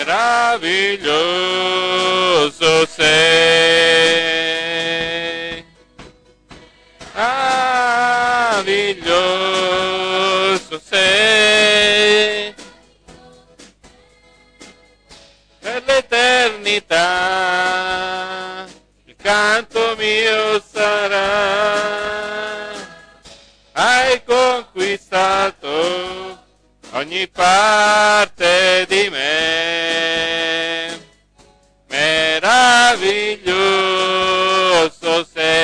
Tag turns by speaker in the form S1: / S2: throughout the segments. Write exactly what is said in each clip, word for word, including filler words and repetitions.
S1: meraviglioso sei, meraviglioso sei, per l'eternità il canto mio sarà, hai conquistato ogni parte di me, meraviglioso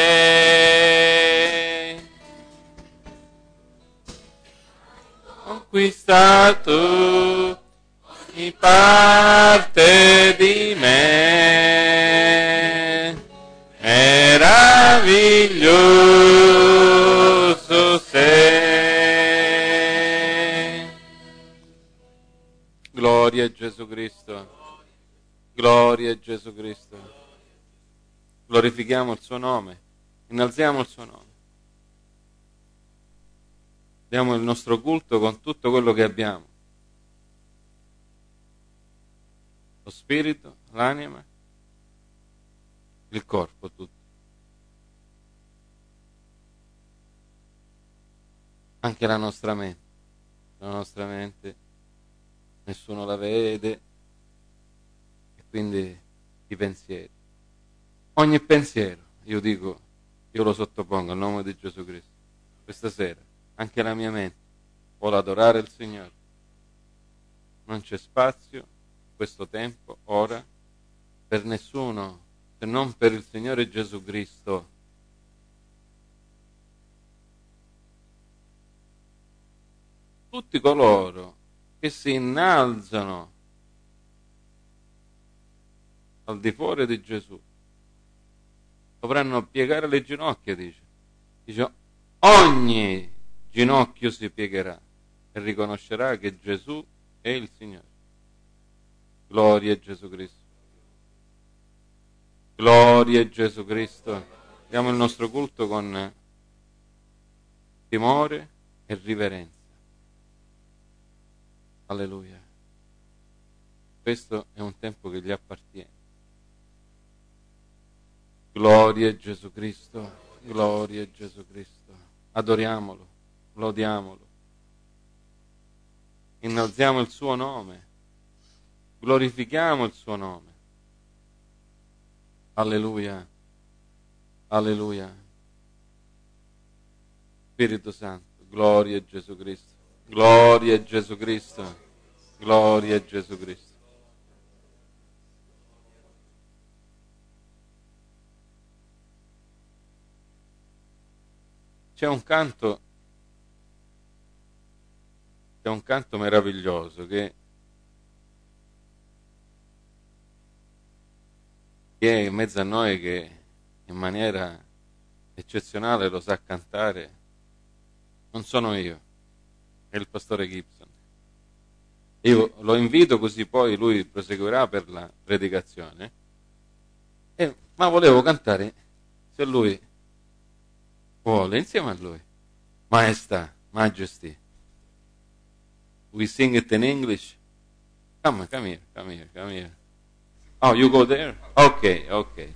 S1: sei, conquistato ogni parte di me, meraviglioso sei. Gloria a Gesù Cristo, gloria a Gesù Cristo. Glorifichiamo il suo nome, innalziamo il suo nome. Diamo il nostro culto con tutto quello che abbiamo. Lo spirito, l'anima, il corpo, tutto. Anche la nostra mente. La nostra mente nessuno la vede, e quindi i pensieri. Ogni pensiero, io dico, io lo sottopongo al nome di Gesù Cristo. Questa sera, anche la mia mente vuole adorare il Signore. Non c'è spazio in questo tempo, ora, per nessuno, se non per il Signore Gesù Cristo. Tutti coloro che si innalzano al di fuori di Gesù dovranno piegare le ginocchia, dice. Dice, ogni ginocchio si piegherà e riconoscerà che Gesù è il Signore. Gloria a Gesù Cristo. Gloria a Gesù Cristo. Diamo il nostro culto con timore e riverenza. Alleluia. Questo è un tempo che gli appartiene. Gloria a Gesù Cristo, gloria a Gesù Cristo. Adoriamolo, lodiamolo. Innalziamo il suo nome. Glorifichiamo il suo nome. Alleluia. Alleluia. Spirito Santo, gloria a Gesù Cristo. Gloria a Gesù Cristo, gloria a Gesù Cristo. C'è un canto, c'è un canto meraviglioso che, che è in mezzo a noi, che in maniera eccezionale lo sa cantare. Non sono io, è il pastore Gibson. Io lo invito, così poi lui proseguirà per la predicazione, e, ma volevo cantare, se lui vuole, insieme a lui. Maestà, Majesty. We sing it in English. Come, come here, come here, come here. Oh, you go there? Ok, ok.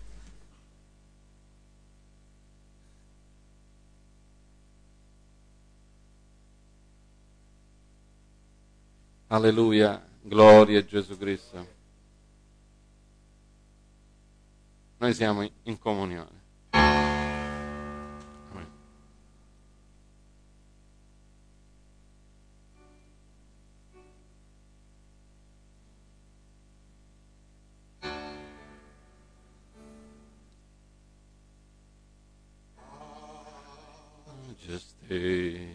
S1: Alleluia, gloria a Gesù Cristo. Noi siamo in comunione. Amen. Majesty.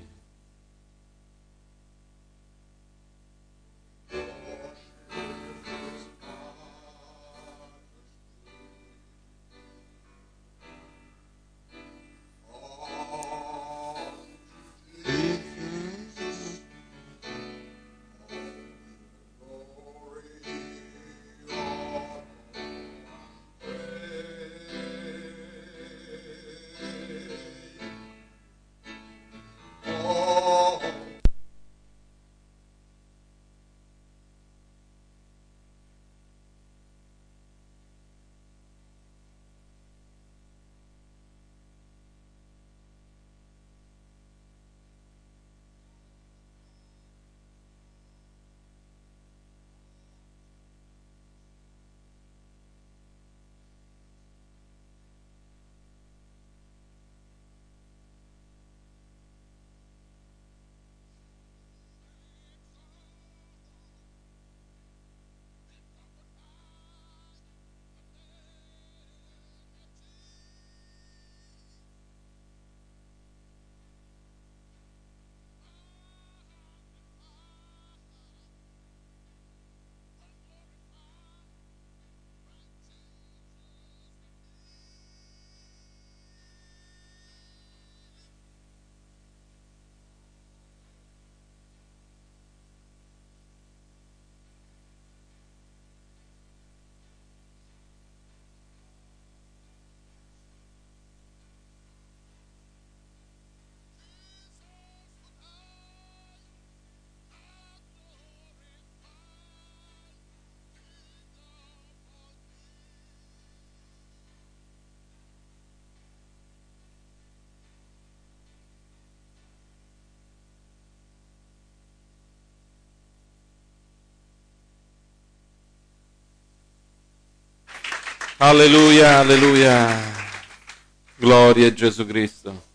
S1: Alleluia, alleluia. Gloria a Gesù Cristo.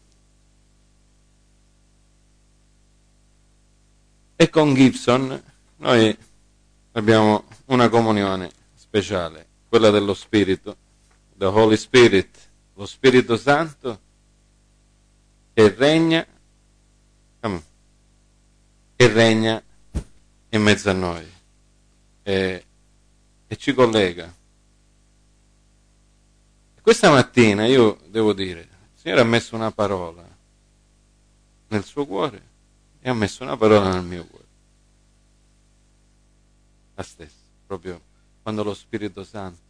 S1: E con Gibson noi abbiamo una comunione speciale, quella dello Spirito, the Holy Spirit, lo Spirito Santo che regna, che regna in mezzo a noi e, e ci collega. Questa mattina io devo dire, il Signore ha messo una parola nel suo cuore e ha messo una parola nel mio cuore. La stessa, proprio quando lo Spirito Santo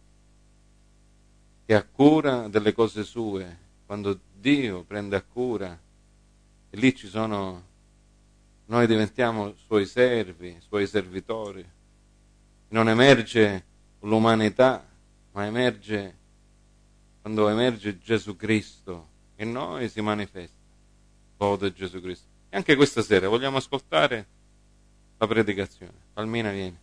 S1: che ha cura delle cose sue, quando Dio prende a cura e lì ci sono, noi diventiamo suoi servi, suoi servitori, non emerge l'umanità, ma emerge, quando emerge Gesù Cristo in noi si manifesta, lode Gesù Cristo. E anche questa sera vogliamo ascoltare la predicazione. Palmina, vieni.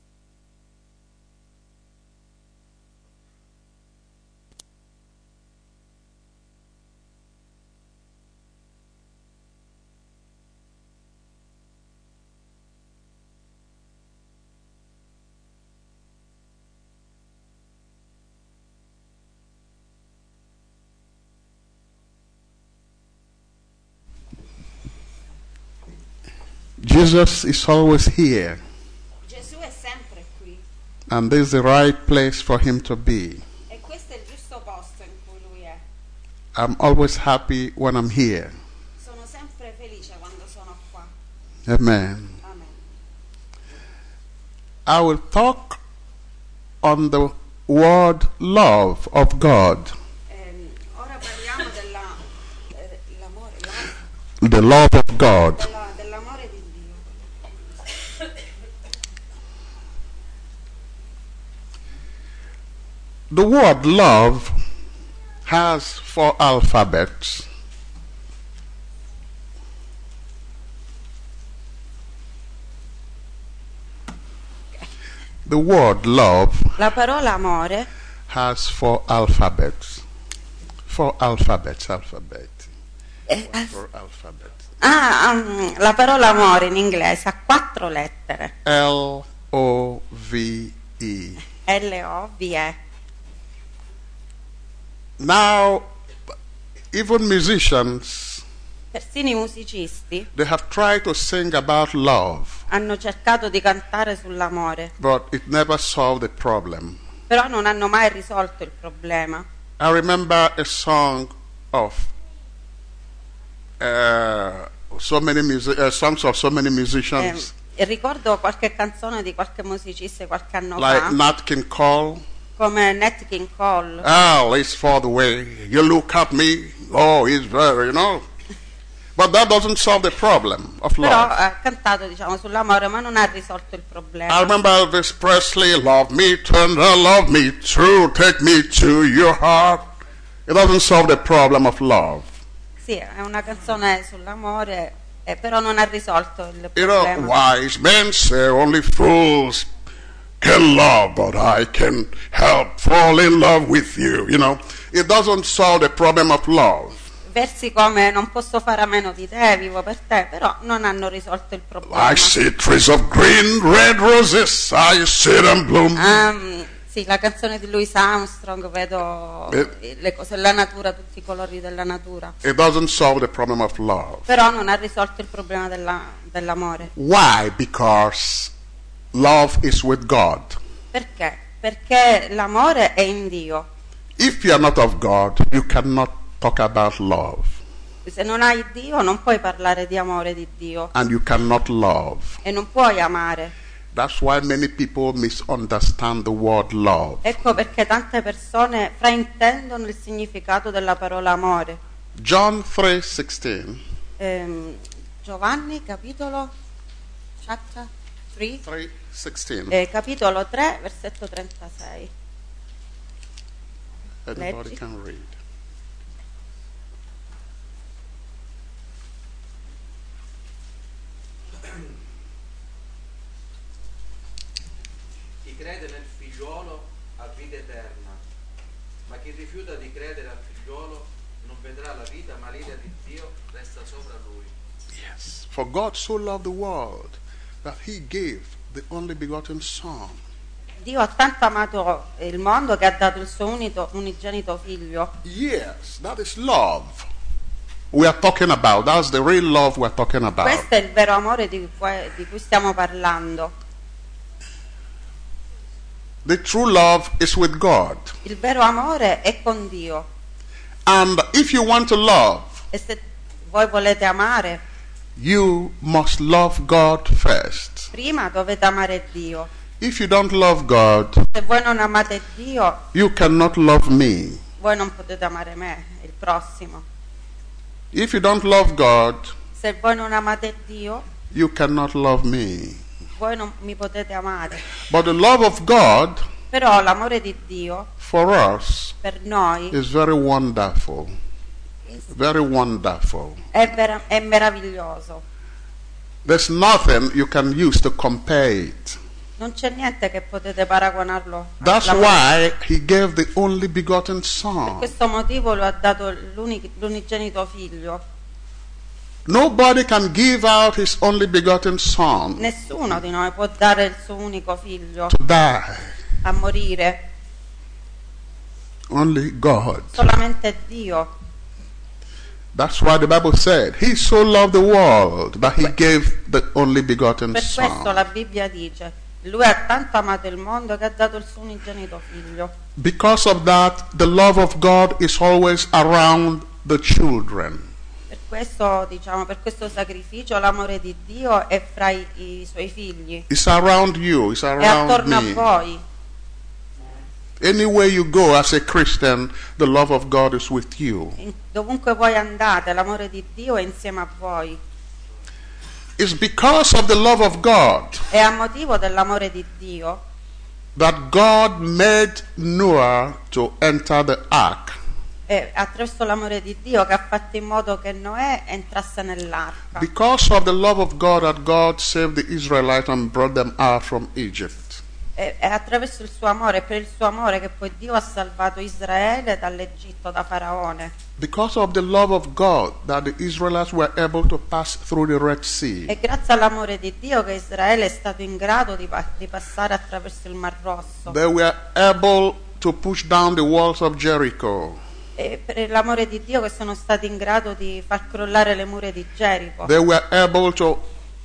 S2: Jesus is always here.
S3: Gesù è sempre qui.
S2: And this is the right place for him to be.
S3: E questo è il giusto posto in cui lui è.
S2: I'm always happy when I'm here.
S3: Sono sempre felice quando sono qua.
S2: Amen.
S3: Amen.
S2: I will talk on the word love of God.
S3: Ehm, ora parliamo della, eh, l'amore, la-
S2: The love of God.
S3: della- dell'amore di Dio.
S2: The word love has four alphabets. The word love
S3: La parola amore
S2: has four alphabets. Four alphabets, alphabet.
S3: eh, ah,
S2: Four alphabets.
S3: ah, um, la parola amore in inglese ha quattro lettere.
S2: L O V E.
S3: L O V E.
S2: Now, even musicians,
S3: Persino i musicisti
S2: they have tried to sing about love,
S3: hanno cercato di cantare sull'amore,
S2: but it never solved the problem.
S3: però non hanno mai risolto il problema.
S2: I remember a song of uh, so many music, uh, songs of so many
S3: Eh,
S2: musicians,
S3: e ricordo qualche canzone di qualche musicista qualche anno
S2: like
S3: fa,
S2: Nat King Cole.
S3: come Nat King Cole.
S2: Oh, it's for the way you look at me. Oh, it's very, you know. But that doesn't solve the problem of
S3: Però
S2: love.
S3: ha cantato, diciamo, sull'amore, ma non ha risolto il
S2: I
S3: problema.
S2: remember Elvis Presley, love me tender, love me true, take me to your heart. It doesn't solve the problem of love.
S3: Sì, è una canzone sull'amore, eh, però non ha risolto il
S2: You know,
S3: problema.
S2: wise men say only fools can love, but I can help fall in love with you. You know, it doesn't solve the problem of love.
S3: Versi come non posso fare a meno di te, vivo per te, però non hanno risolto il problema.
S2: I see trees of green, red roses, I see them bloom.
S3: Um, sì, la canzone di Louis Armstrong, vedo
S2: Eh.
S3: le cose, la natura, tutti i colori della natura.
S2: It doesn't solve the problem of love.
S3: Però non ha risolto il problema della- dell'amore.
S2: Why? Because love is with God.
S3: Perché? Perché l'amore è in Dio.
S2: If you are not of God, you cannot talk about love,
S3: Se non hai Dio non puoi parlare di amore di Dio
S2: and you cannot love.
S3: e non puoi amare.
S2: That's why many people misunderstand the word love.
S3: Ecco perché tante persone fraintendono il significato della parola amore.
S2: John three sixteen.
S3: Ehm, Giovanni, capitolo chapter tre,
S2: three sixteen.
S3: eh, capitolo tre, versetto trentasei.
S2: Anybody
S3: leggi.
S2: can read.
S4: Chi crede nel figliuolo ha vita eterna, Ma chi rifiuta di credere al figliolo non vedrà la vita, ma l'ira di Dio resta sopra lui.
S2: Yes. For God so loved the world that he gave the only begotten Son.
S3: Dio ha tanto amato il mondo che ha dato il suo unito, unigenito figlio.
S2: Yes, that is love we are talking about. That's the real love we're talking about.
S3: Questo è il vero amore di cui, di cui stiamo parlando.
S2: The true love is with God.
S3: Il vero amore è con Dio.
S2: And if you want to love,
S3: E se voi volete amare,
S2: you must love God first.
S3: prima dovete amare Dio.
S2: If you don't love God,
S3: Se voi non amate Dio,
S2: you cannot love me.
S3: voi non potete amare me, il prossimo.
S2: If you don't love God,
S3: Se voi non amate Dio,
S2: you cannot love me.
S3: voi non mi potete amare.
S2: But the love of God
S3: Però l'amore di Dio
S2: for us
S3: per noi
S2: is very wonderful. Very wonderful.
S3: è, vera- è meraviglioso.
S2: There's nothing you can use to compare it.
S3: Non c'è niente che potete paragonarlo.
S2: That's
S3: all'amore.
S2: why he gave the only begotten
S3: Per
S2: Son.
S3: questo motivo lo ha dato l'uni- l'unigenito figlio.
S2: Nobody can give out his only begotten Son
S3: Nessuno di noi può dare il suo unico figlio
S2: to die.
S3: a morire,
S2: Only God.
S3: solamente Dio.
S2: That's why the Bible said, he so loved the world that he gave the only begotten
S3: Per questo
S2: Son.
S3: la Bibbia dice: Lui ha tanto amato il mondo che ha dato il suo unigenito figlio.
S2: Because of that, the love of God is always around the children.
S3: Per questo, diciamo, per questo sacrificio l'amore di Dio è fra i, i suoi figli,
S2: It's around you, it's
S3: è
S2: around
S3: attorno a
S2: me.
S3: voi.
S2: Anywhere you go as a Christian, the love of God is with you.
S3: In- dovunque voi andate, l'amore di Dio è insieme a voi.
S2: It's because of the love of God
S3: È a motivo dell'amore di Dio
S2: that God made Noah to enter the ark.
S3: è attraverso l'amore di Dio che ha fatto in modo che Noè entrasse nell'arca.
S2: Because of the love of God that God saved the Israelites and brought them out from Egypt.
S3: È, è attraverso il suo amore, è per il suo amore che poi Dio ha salvato Israele dall'Egitto, da Faraone.
S2: Because of the love of God that the Israelites were able to pass through the Red Sea.
S3: È grazie all'amore di Dio che Israele è stato in grado di, pa- di passare attraverso il Mar Rosso.
S2: They were able to push down the walls of Jericho.
S3: È per l'amore di Dio che sono stati in grado di far crollare le mura di Gerico.
S2: They were able to,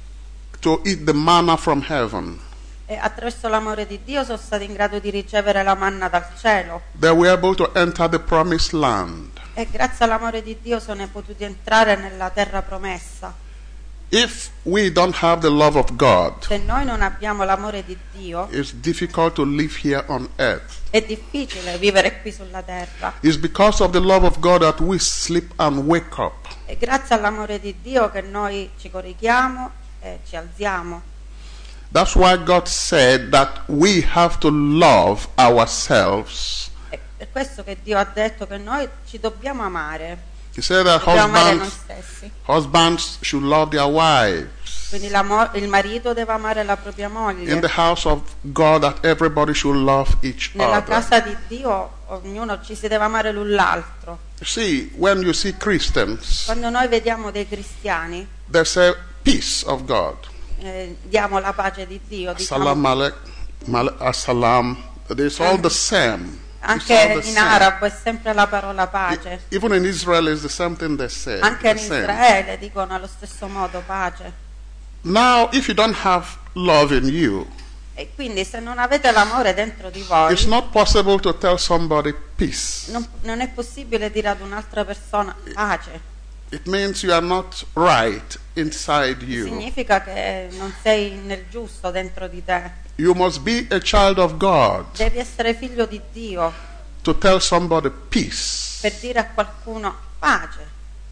S2: to eat the manna from heaven.
S3: E attraverso l'amore di Dio sono stati in grado di ricevere la manna dal cielo.
S2: They were able to enter the promised land.
S3: E grazie all'amore di Dio sono potuti entrare nella terra promessa.
S2: If we don't have the love of God,
S3: Se noi non abbiamo l'amore di Dio,
S2: it's difficult to live here on earth.
S3: è difficile vivere qui sulla terra.
S2: It's because of the love of God that we sleep and wake up.
S3: È grazie all'amore di Dio che noi ci corichiamo e ci alziamo.
S2: That's why God said that we have to love ourselves.
S3: È per questo che Dio ha detto che noi ci dobbiamo amare.
S2: He said that
S3: Dobbiamo amare noi
S2: husbands,
S3: stessi.
S2: husbands should love their wives.
S3: Quindi la mo- il marito deve amare la propria
S2: In
S3: moglie.
S2: the house of God, that everybody should love each
S3: Nella
S2: other.
S3: casa di Dio ognuno ci si deve amare l'un l'altro.
S2: See, when you see Christians,
S3: Quando noi vediamo dei cristiani,
S2: they say peace of God.
S3: eh, diamo la pace di Dio.
S2: Salam
S3: Diciamo,
S2: alek, malek assalam. It's all the same. It's
S3: anche
S2: all the
S3: in
S2: same.
S3: arabo è sempre la parola pace.
S2: Even in Israel, it's the same thing they say.
S3: Anche in
S2: the same.
S3: Israele dicono allo stesso modo pace.
S2: Now, if you don't have love in you,
S3: E quindi se non avete l'amore dentro di voi,
S2: it's not possible to tell somebody peace.
S3: non, non è possibile dire ad un'altra persona pace.
S2: It means you are not right inside you.
S3: Significa che non sei nel giusto dentro di te.
S2: You must be a child of God
S3: Devi essere figlio di Dio
S2: to tell somebody peace.
S3: per dire a qualcuno pace.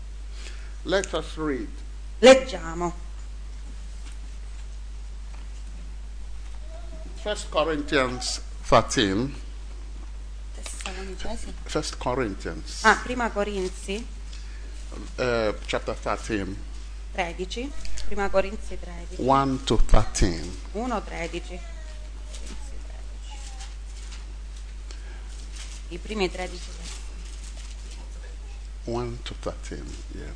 S2: Let us read.
S3: Leggiamo.
S2: First Corinthians thirteen.
S3: Tessalonicesi.
S2: First Corinthians,
S3: Ah, prima Corinzi
S2: uh, chapter thirteen,
S3: tredici. Prima Corinzi tredici.
S2: one to thirteen.
S3: uno tredici. I primi tredici versetti.
S2: one to thirteen, yeah.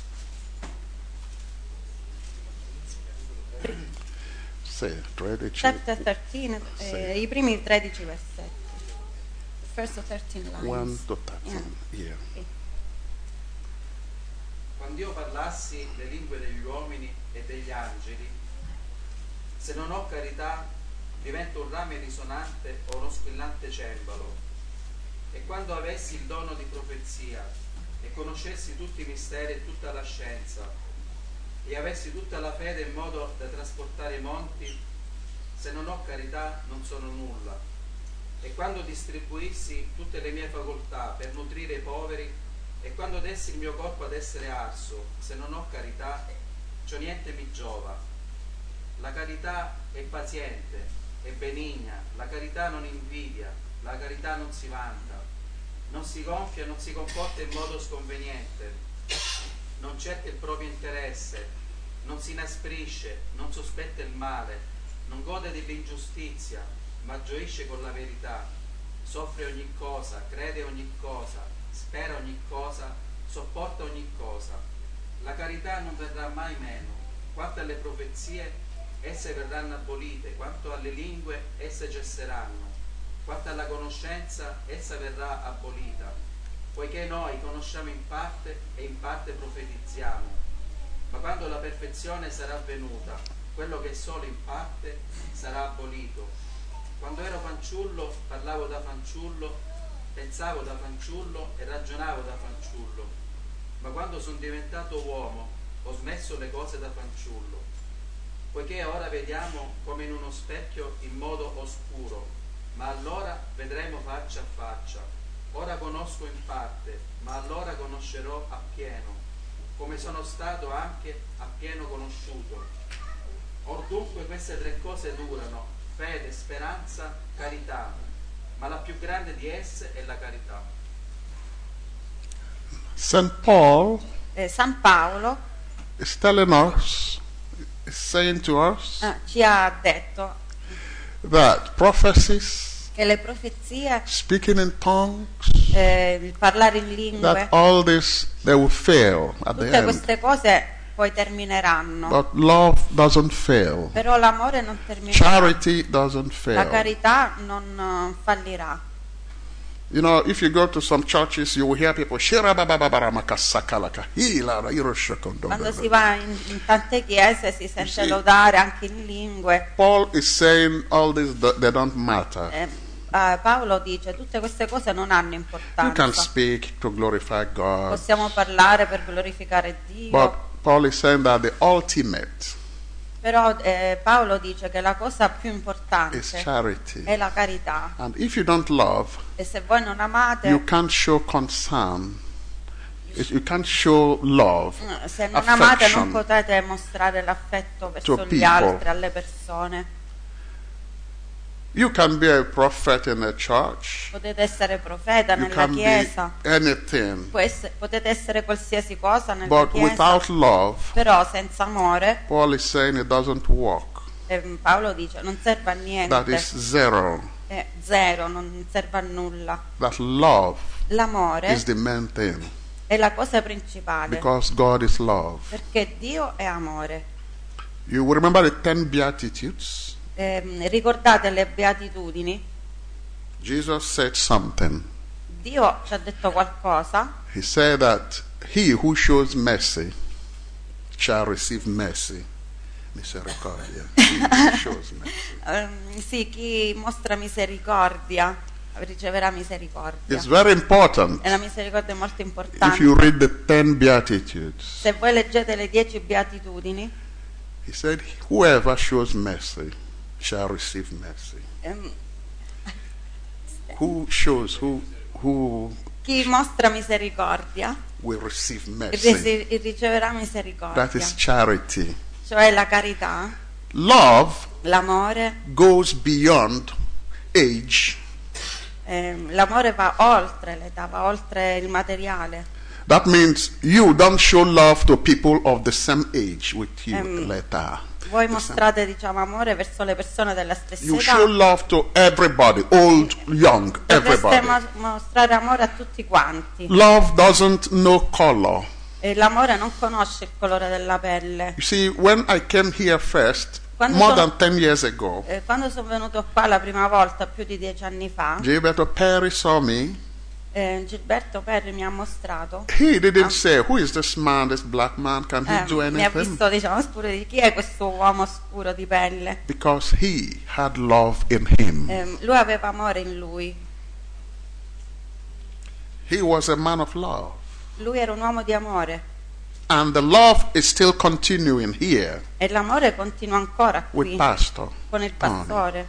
S2: Sì, tredici.
S3: Chapter thirteen,
S2: Sì.
S3: eh, i primi tredici versetti. First thirteen lines.
S2: one to thirteen, yeah.
S4: Quando io parlassi le lingue degli uomini e degli angeli, se non ho carità, divento un rame risonante o uno squillante cembalo. E quando avessi il dono di profezia e conoscessi tutti i misteri e tutta la scienza, e avessi tutta la fede in modo da trasportare i monti, se non ho carità non sono nulla. E quando distribuissi tutte le mie facoltà per nutrire i poveri, e quando dessi il mio corpo ad essere arso, se non ho carità, ciò niente mi giova. La carità è paziente, è benigna, la carità non invidia, la carità non si vanta, non si gonfia, non si comporta in modo sconveniente, non cerca il proprio interesse, non si inasprisce, non sospetta il male, non gode dell'ingiustizia, ma gioisce con la verità, soffre ogni cosa, crede ogni cosa, spera ogni cosa, sopporta ogni cosa. La carità non verrà mai meno. Quanto alle profezie, esse verranno abolite, quanto alle lingue, esse cesseranno, quanto alla conoscenza, essa verrà abolita, poiché noi conosciamo in parte e in parte profetizziamo. Ma quando la perfezione sarà venuta, quello che è solo in parte sarà abolito. Quando ero fanciullo, parlavo da fanciullo, pensavo da fanciullo e ragionavo da fanciullo, ma quando sono diventato uomo ho smesso le cose da fanciullo, poiché ora vediamo come in uno specchio in modo oscuro, ma allora vedremo faccia a faccia. Ora conosco in parte, ma allora conoscerò appieno, come sono stato anche appieno conosciuto. Or dunque queste tre cose durano: fede, speranza, carità, ma la più grande di esse è la carità.
S2: Saint Paul
S3: Eh, San Paolo
S2: is telling us, is saying to us
S3: eh, ci ha detto
S2: that prophecies,
S3: che le profezie,
S2: speaking in tongues,
S3: eh, il parlare in lingue,
S2: that all this, they will fail at the
S3: tutte
S2: end.
S3: queste cose poi termineranno,
S2: But love doesn't fail.
S3: però l'amore non terminerà,
S2: Charity doesn't
S3: la
S2: fail.
S3: carità non eh, fallirà.
S2: You know, if you go to some churches, you will hear people "Shirabababaramakassakalaka, hilara, hiroshakondogada."
S3: Quando si va in, in tante chiese si sente
S2: sì.
S3: lodare anche in lingue.
S2: Paul is saying all this, they don't matter.
S3: Eh, eh, Paolo dice tutte queste cose non hanno
S2: You can
S3: importanza.
S2: speak to glorify God.
S3: Possiamo parlare per glorificare Dio,
S2: But Paul is saying that the ultimate
S3: però eh, Paolo dice che la cosa più
S2: is
S3: importante
S2: charity.
S3: è la carità.
S2: And if you don't love,
S3: E se voi non amate,
S2: you can't show concern. You can't show love,
S3: eh, se non amate non
S2: affection.
S3: potete mostrare l'affetto verso
S2: to
S3: gli
S2: people.
S3: altri, alle persone.
S2: You can be a prophet in a church.
S3: Potete essere profeta
S2: You
S3: nella
S2: can be
S3: chiesa,
S2: anything.
S3: può essere- potete essere qualsiasi cosa nella
S2: But
S3: chiesa,
S2: without love,
S3: però senza amore,
S2: Paul is saying it doesn't work.
S3: eh, Paolo dice, non serve a
S2: That
S3: niente,
S2: is zero.
S3: è zero, non serve a nulla.
S2: That love
S3: L'amore
S2: is the main thing.
S3: è la cosa principale,
S2: Because God is love.
S3: perché Dio è amore.
S2: You will remember the ten Beatitudes.
S3: Eh, ricordate le beatitudini?
S2: Jesus said something.
S3: Dio ci ha detto qualcosa,
S2: He said that he who shows mercy shall receive mercy. Misericordia. He who shows mercy.
S3: ehm, sì, chi mostra misericordia riceverà misericordia.
S2: It's very important.
S3: E la misericordia è molto
S2: If
S3: importante.
S2: you read the ten Beatitudes,
S3: Se voi leggete le dieci beatitudini,
S2: he said, whoever shows mercy shall receive mercy.
S3: ehm,
S2: Who shows, who, who
S3: chi mostra misericordia
S2: will receive mercy.
S3: risi- riceverà
S2: That
S3: misericordia,
S2: is charity.
S3: cioè la carità,
S2: Love
S3: l'amore.
S2: goes beyond age.
S3: ehm, l'amore va oltre l'età, va oltre il materiale.
S2: That means you don't show love to people of the same age with you
S3: Ehm,
S2: later.
S3: Voi mostrate, diciamo, amore verso le persone della stessa
S2: You
S3: età.
S2: show love to everybody, old, young,
S3: Dovreste
S2: everybody.
S3: mo- mostrare amore a tutti quanti.
S2: Love doesn't know color.
S3: E l'amore non conosce il colore della pelle.
S2: You see, when I came here first,
S3: Quando
S2: more
S3: sono-
S2: than ten years ago,
S3: Eh, quando sono venuto qua la prima volta, più di dieci anni fa,
S2: Gilberto Perry saw me.
S3: eh, Gilberto Perri mi ha mostrato.
S2: He didn't
S3: Ah.
S2: say, who is this man, this black man? Can he
S3: Eh,
S2: do
S3: mi ha
S2: anything?
S3: visto, diciamo, scuro di chi è questo uomo scuro di pelle.
S2: Because he had love in him.
S3: Eh, lui aveva amore in lui.
S2: He was a man of love.
S3: Lui era un uomo di amore.
S2: And the love is still continuing here
S3: E l'amore continua ancora
S2: with
S3: qui
S2: Pastor.
S3: con il
S2: Tony.
S3: pastore.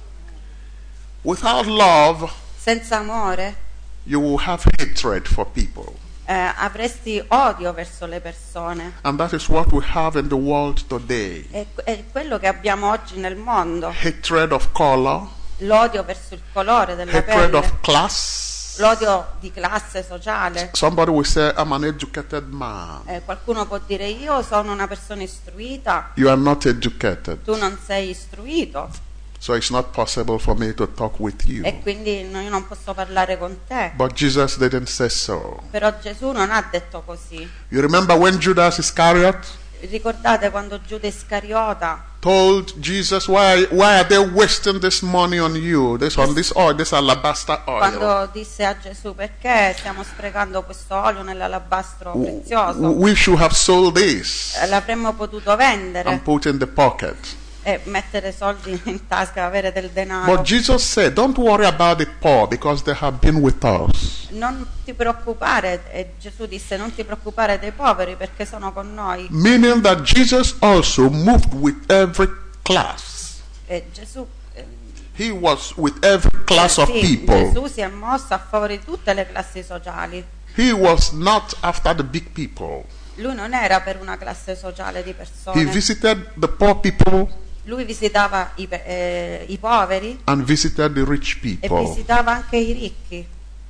S2: Without love,
S3: Senza amore
S2: you will have hatred for people.
S3: eh, avresti odio verso le persone.
S2: And that is what we have in the world today.
S3: È, è quello che abbiamo oggi nel mondo.
S2: Hatred of color,
S3: L'odio verso il colore della
S2: hatred
S3: pelle.
S2: of class.
S3: L'odio di classe sociale.
S2: Somebody will say, I'm an educated man.
S3: Eh, qualcuno può dire io sono una persona istruita,
S2: You are not educated.
S3: tu non sei istruito
S2: So it's not possible for me to talk with you.
S3: e quindi no- io non posso parlare con te.
S2: But Jesus didn't say so.
S3: Però Gesù non ha detto così.
S2: You remember when Judas Iscariot
S3: Ricordate quando Giuda Iscariota
S2: told Jesus, why, why are they wasting this money on you, this on this oil, this alabaster oil?
S3: quando disse a Gesù perché stiamo sprecando questo olio nell'alabastro prezioso?
S2: We should have sold this
S3: Eh, L'avremmo potuto vendere
S2: and put in the pocket.
S3: e mettere soldi in tasca, avere del denaro.
S2: But Jesus said, don't worry about the poor because they have been with us.
S3: Non ti preoccupare, e Gesù disse non ti preoccupare dei poveri perché sono con noi.
S2: Meaning that Jesus also moved with every class.
S3: E Gesù, eh,
S2: He was with every class of
S3: sì,
S2: people.
S3: Gesù si è mosso a favore di tutte le classi sociali.
S2: He was not after the big people.
S3: Lui non era per una classe sociale di
S2: He
S3: persone.
S2: visited the poor people
S3: Lui visitava i, pe- eh, i poveri
S2: and visited the rich
S3: e
S2: people.
S3: visitava anche i ricchi.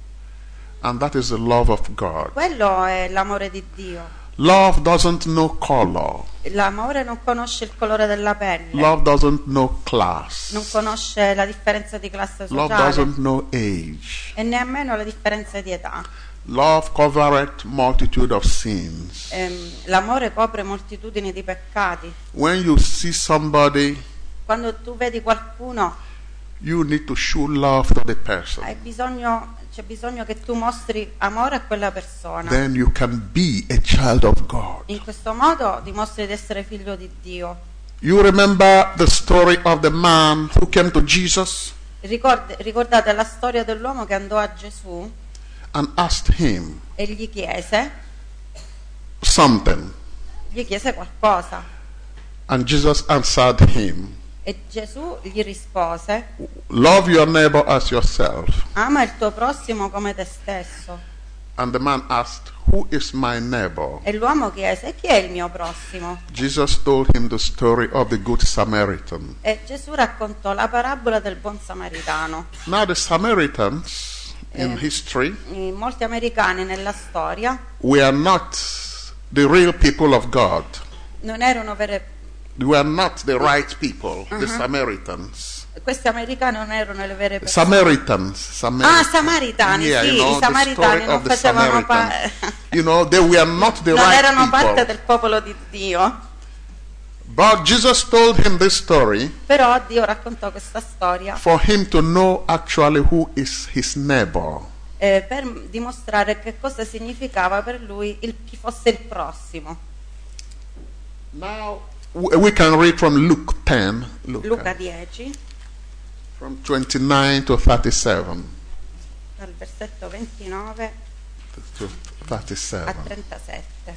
S2: And that is the love of God.
S3: Quello è l'amore di Dio.
S2: Love doesn't know color.
S3: L'amore non conosce il colore della pelle,
S2: Love doesn't know class.
S3: non conosce la differenza di classe
S2: Love
S3: sociale
S2: doesn't know age.
S3: e nemmeno la differenza di età.
S2: Love covereth multitude of sins.
S3: Ehm, l'amore copre moltitudini di peccati.
S2: When you see somebody,
S3: Quando tu vedi qualcuno,
S2: you need to show love to the person.
S3: hai bisogno, c'è bisogno che tu mostri amore a quella persona.
S2: Then you can be a child of God.
S3: In questo modo dimostri di essere figlio di Dio.
S2: You remember the story of the man who came to Jesus
S3: Ricord- ricordate la storia dell'uomo che andò a Gesù
S2: and asked him
S3: e gli chiese,
S2: something.
S3: gli chiese qualcosa.
S2: And Jesus answered him,
S3: E Gesù gli rispose,
S2: love your neighbor as yourself.
S3: ama il tuo prossimo come te stesso.
S2: And the man asked, who is my neighbor?
S3: E l'uomo chiese, e chi è il mio prossimo?
S2: Jesus told him the story of the Good Samaritan.
S3: E Gesù raccontò la parabola del buon samaritano.
S2: Now the Samaritans in
S3: Eh.
S2: history
S3: I- Molti americani nella storia
S2: were not the real people of God.
S3: non erano vere.
S2: They were not the right people, the Samaritans.
S3: Questi americani non erano le vere persone.
S2: Samaritans. Samaritans.
S3: Ah, samaritani,
S2: Yeah,
S3: sì,
S2: you know,
S3: i
S2: the
S3: samaritani
S2: story
S3: non
S2: of the
S3: facevano parte.
S2: Samaritans. You know, they were not the
S3: Non
S2: right
S3: erano parte
S2: people.
S3: del popolo di Dio.
S2: But Jesus told him this story
S3: Però Dio raccontò questa storia
S2: for him to know actually who is his neighbor.
S3: eh, per dimostrare che cosa significava per lui il, chi fosse il prossimo.
S2: Now w- we can read from Luke ten, Luca,
S3: Luca dieci,
S2: from twenty-nine to thirty-seven.
S3: dal versetto ventinove
S2: To
S3: a
S2: thirty-seven.
S3: trentasette.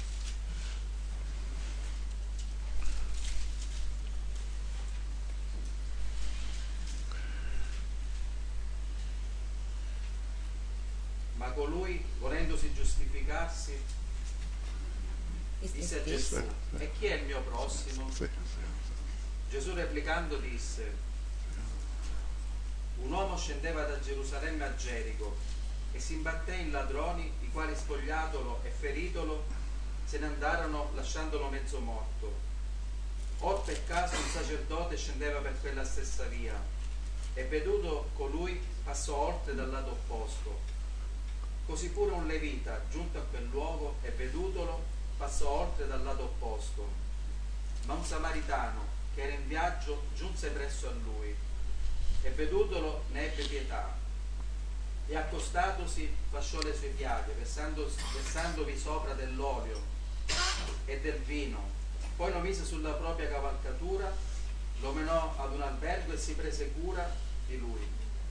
S4: Ma colui, volendosi giustificarsi, disse a Gesù, e chi è il mio prossimo?
S2: Sì, sì.
S4: Gesù replicando disse, un uomo scendeva da Gerusalemme a Gerico e si imbatté in ladroni, i quali spogliatolo e feritolo se ne andarono lasciandolo mezzo morto. Or per caso un sacerdote scendeva per quella stessa via e veduto colui passò oltre dal lato opposto. Così pure un levita, giunto a quel luogo e vedutolo, passò oltre dal lato opposto. Ma un samaritano, che era in viaggio, giunse presso a lui e vedutolo ne ebbe pietà e accostatosi fasciò le sue piaghe, versando, versandovi sopra dell'olio e del vino. Poi lo mise sulla propria cavalcatura, lo menò ad un albergo e si prese cura di lui.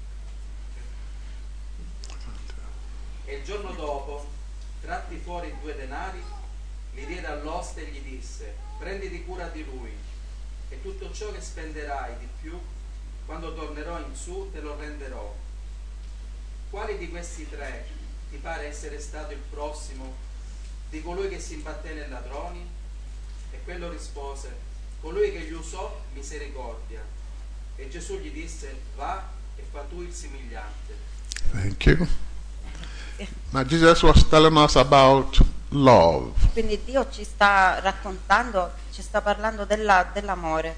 S4: E il giorno dopo, tratti fuori due denari, li diede all'oste e gli disse: prenditi cura di lui, e tutto ciò che spenderai di più, quando tornerò in su, te lo renderò. Quali di questi tre ti pare essere stato il prossimo di colui che si imbatté nei ladroni? E quello rispose: colui che gli usò misericordia. E Gesù gli disse: va e fa tu il simigliante.
S2: Thank you. Now Jesus was telling us about love.
S3: Quindi Dio ci sta raccontando, ci sta parlando della, dell'amore.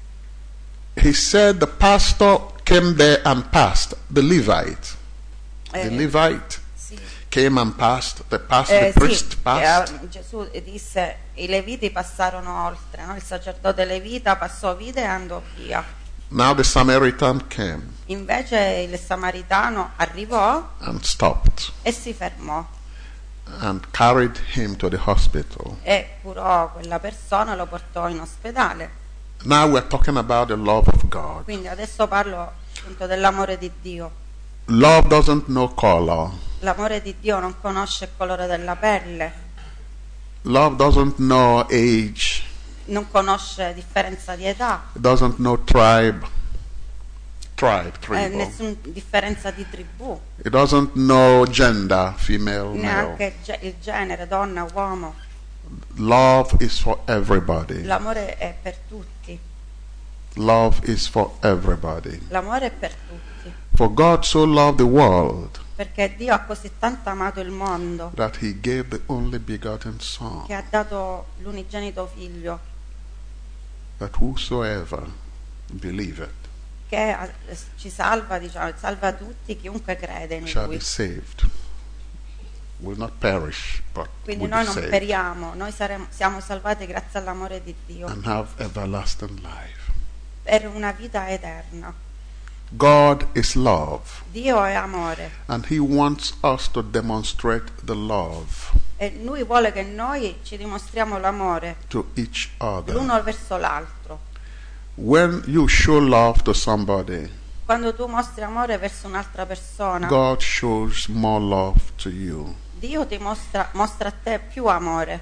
S2: He said the pastor came there and passed, the Levite. The
S3: Eh,
S2: Levite
S3: sì.
S2: came and passed, the pastor,
S3: Eh,
S2: the priest
S3: sì,
S2: passed.
S3: eh, Gesù disse: i leviti passarono oltre, no? Il sacerdote levita passò, vide e andò via.
S2: Now the Samaritan came
S3: Invece il samaritano arrivò
S2: and stopped
S3: e si fermò
S2: and carried him to the hospital.
S3: e curò quella persona, lo portò in ospedale.
S2: Now we're talking about the love of God.
S3: Quindi adesso parlo appunto dell'amore di Dio.
S2: Love doesn't know color.
S3: L'amore di Dio non conosce il colore della pelle,
S2: Love doesn't know age.
S3: non conosce differenza di età,
S2: It doesn't know tribe. Tribe,
S3: eh,
S2: tribal.
S3: nessuna differenza di tribù,
S2: It doesn't know gender, female, male.
S3: neanche ge- il genere, donna, uomo.
S2: Love is for everybody.
S3: L'amore è per tutti,
S2: Love is for everybody.
S3: l'amore è per tutti,
S2: For God so loved the world
S3: perché Dio ha così tanto amato il mondo
S2: that he gave the only begotten Son,
S3: che ha dato l'unigenito figlio,
S2: that whosoever believeth
S3: che ha- ci salva, diciamo, salva tutti, chiunque crede in
S2: shall
S3: lui.
S2: be saved. Will not perish, but
S3: Quindi
S2: will
S3: noi
S2: be
S3: non
S2: saved
S3: periamo, noi saremo, siamo salvati grazie all'amore di Dio
S2: and have everlasting life.
S3: per una vita eterna.
S2: God is love,
S3: Dio è amore
S2: and he wants us to demonstrate the love
S3: e Lui vuole che noi ci dimostriamo l'amore
S2: to each other.
S3: l'uno verso l'altro.
S2: When you show love to somebody,
S3: Quando tu mostri amore verso un'altra persona,
S2: God shows more love to you.
S3: Dio ti mostra, mostra a te più amore.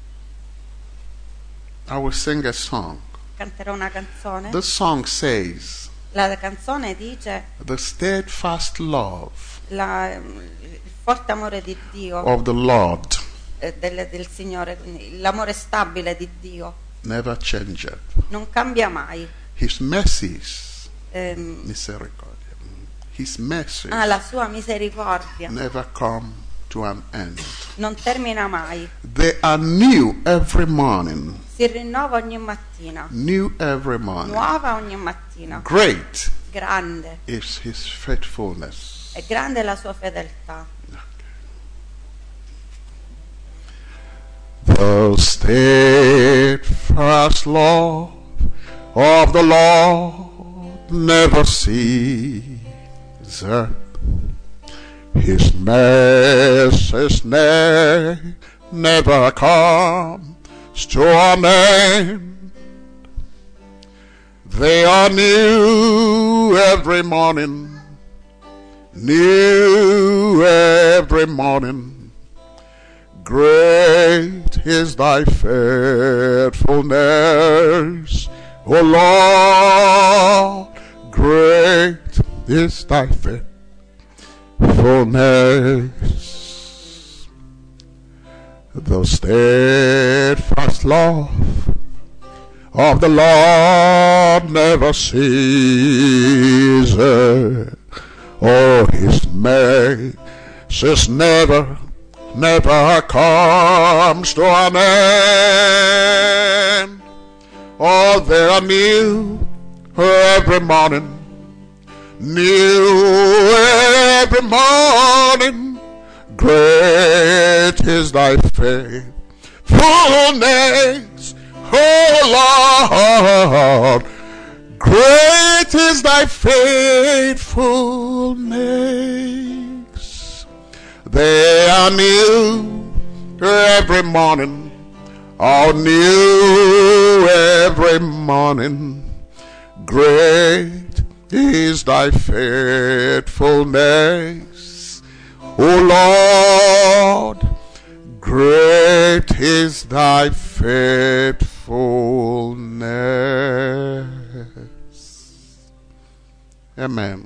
S2: I will sing a song.
S3: Canterò una canzone.
S2: The song says,
S3: La canzone dice
S2: the steadfast love
S3: la- il forte amore di Dio,
S2: of the Lord
S3: eh, del, del Signore, quindi l'amore stabile di Dio
S2: never changeth.
S3: non cambia mai.
S2: His mercies,
S3: Ehm,
S2: misericordia, his mercies
S3: ah, la sua misericordia
S2: never come to an end.
S3: non termina mai,
S2: They are new every morning.
S3: si rinnova ogni mattina,
S2: New every morning.
S3: nuova ogni mattina.
S2: Great
S3: Grande,
S2: is his faithfulness.
S3: è grande la sua fedeltà.
S2: The steadfast love of the Lord never ceases. His mercies ne- never comes to an end. They are new every morning, new every morning. Great is thy faithfulness, O Lord. Great is thy faithfulness. The steadfast love of the Lord never ceases. Oh, his mercy says never, never comes to an end. Oh, they are new every morning, new every morning. Great is thy faithfulness, oh Lord. Great is thy faithfulness. They are new every morning, all new every morning. Great is thy faithfulness, O Lord. Great is thy faithfulness. Amen.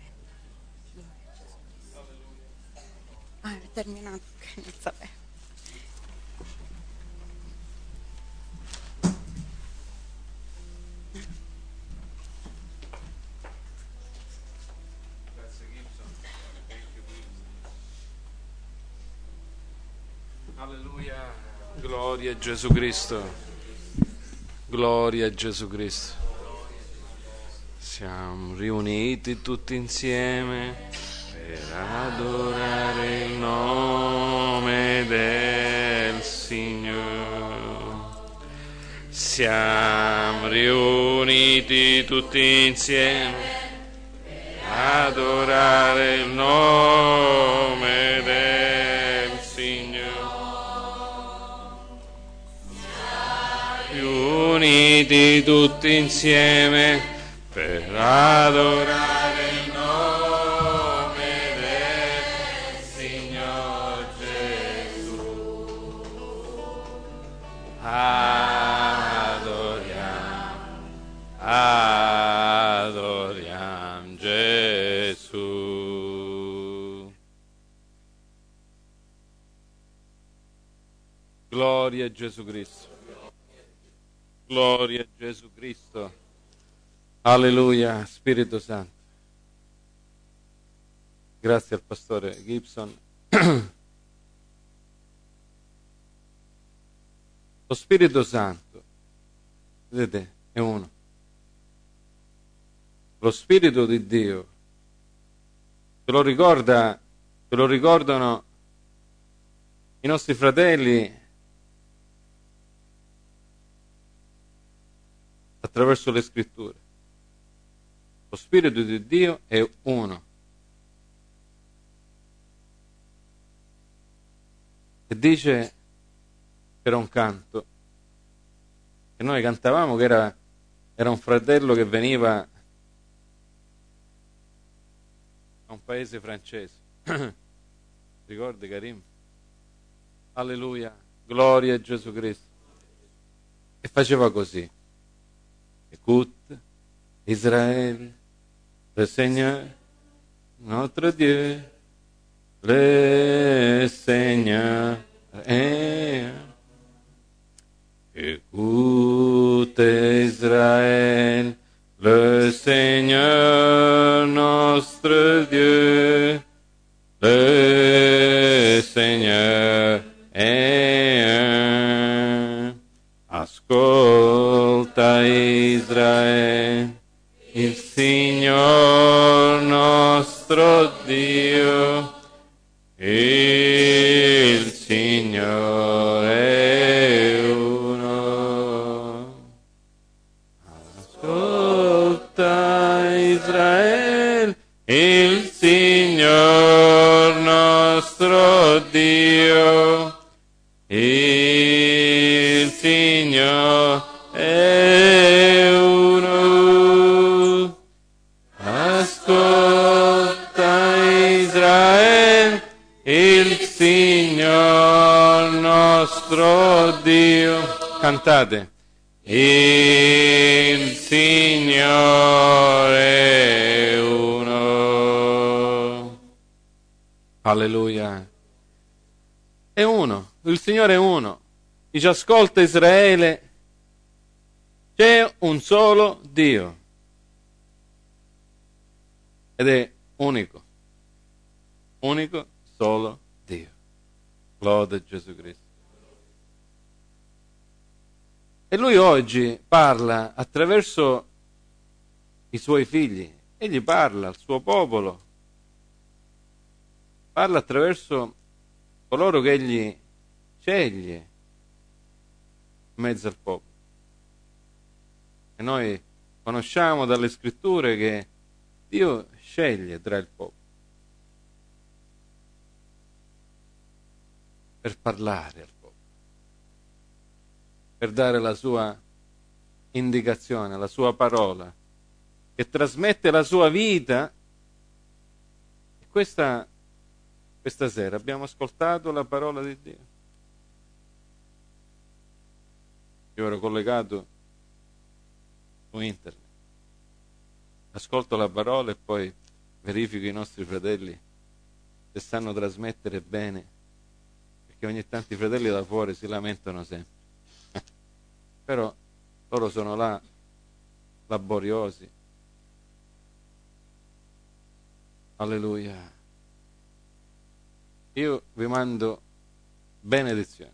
S3: Ah, è terminato, non sapevo.
S1: Grazie Gibson. Thank you, Gibson. Alleluia. Gloria a Gesù Cristo. Gloria a Gesù Cristo. Siamo riuniti tutti insieme per adorare il nome del Signore. Siamo riuniti tutti insieme per adorare il nome del Signore. Riuniti tutti insieme per adorare il nome del Signor Gesù. Adoriamo, adoriamo Gesù. Gloria a Gesù Cristo. Gloria a Gesù Cristo. Alleluia, Spirito Santo. Grazie al pastore Gibson. Lo Spirito Santo, vedete, è uno. Lo Spirito di Dio, te lo ricorda, te lo ricordano i nostri fratelli attraverso le Scritture. Lo Spirito di Dio è uno. E dice, c'era un canto, che noi cantavamo, che era, era un fratello che veniva da un paese francese. Ricordi, Karim? Alleluia, gloria a Gesù Cristo. E faceva così. Écoute, Israël, le Seigneur, notre Dieu, le Seigneur est un. Écoute, Israël, le Seigneur, notre Dieu, le Seigneur est un. Ascolta, Israele, il Signor nostro Dio, il Signore è uno. Ascolta, Israele, il Signor nostro Dio, il Signore è uno. Ascolta, Israele, il Signor nostro Dio. Cantate. Il Signore è uno. Alleluia. È uno. Il Signore è uno. Dice, ascolta Israele, c'è un solo Dio. Ed è unico. Unico, solo Dio. Lode Gesù Cristo. E lui oggi parla attraverso i suoi figli, egli parla al suo popolo, parla attraverso coloro che egli sceglie in mezzo al popolo. E noi conosciamo dalle scritture che Dio sceglie tra il popolo per parlare al popolo, per dare la sua indicazione, la sua parola, che trasmette la sua vita. E questa, questa sera abbiamo ascoltato la parola di Dio. Io ero collegato su internet, ascolto la parola e poi verifico i nostri fratelli se sanno trasmettere bene, perché ogni tanto i fratelli da fuori si lamentano sempre. Però loro sono là laboriosi. Alleluia. Io vi mando benedizione.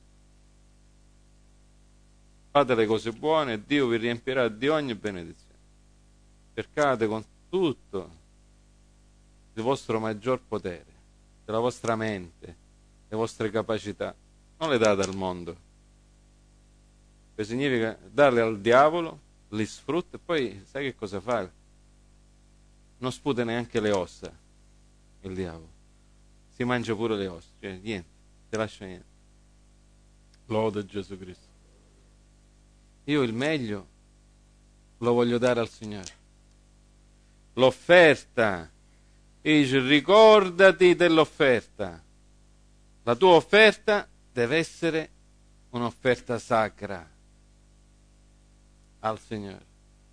S1: Fate le cose buone e Dio vi riempirà di ogni benedizione. Cercate con tutto il vostro maggior potere, della vostra mente, le vostre capacità. Non le date al mondo. Che significa darle al diavolo, li sfrutta e poi sai che cosa fa? Non sputa neanche le ossa il diavolo, si mangia pure le ossa, cioè niente, ti lascia niente. Lode Gesù Cristo. Io il meglio lo voglio dare al Signore. L'offerta, dice, ricordati dell'offerta. La tua offerta deve essere un'offerta sacra al Signore,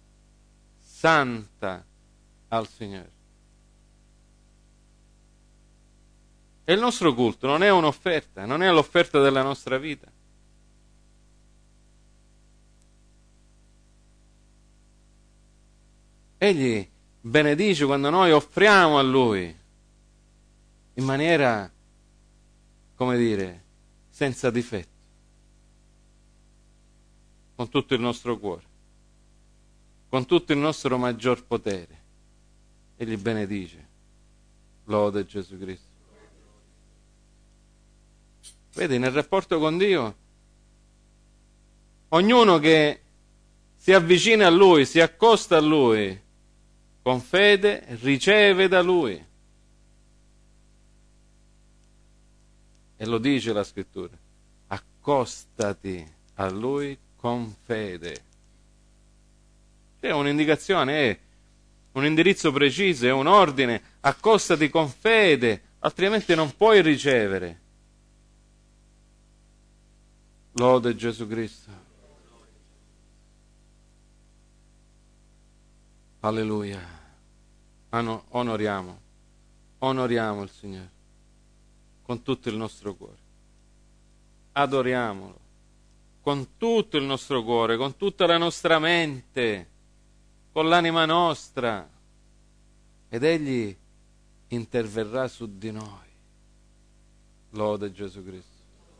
S1: santa al Signore. E il nostro culto non è un'offerta, non è l'offerta della nostra vita. Egli benedice quando noi offriamo a Lui in maniera, come dire, senza difetto, con tutto il nostro cuore, con tutto il nostro maggior potere. Egli benedice. Lode Gesù Cristo. Vedi, nel rapporto con Dio, ognuno che si avvicina a Lui, si accosta a Lui, con fede riceve da Lui. E lo dice la Scrittura, accostati a Lui con fede. C'è un'indicazione, è un indirizzo preciso, è un ordine, accostati con fede, altrimenti non puoi ricevere. Lode Gesù Cristo. Alleluia. Ah, onoriamo, onoriamo il Signore con tutto il nostro cuore. Adoriamolo con tutto il nostro cuore, con tutta la nostra mente, con l'anima nostra. Ed Egli interverrà su di noi. Lode Gesù Cristo.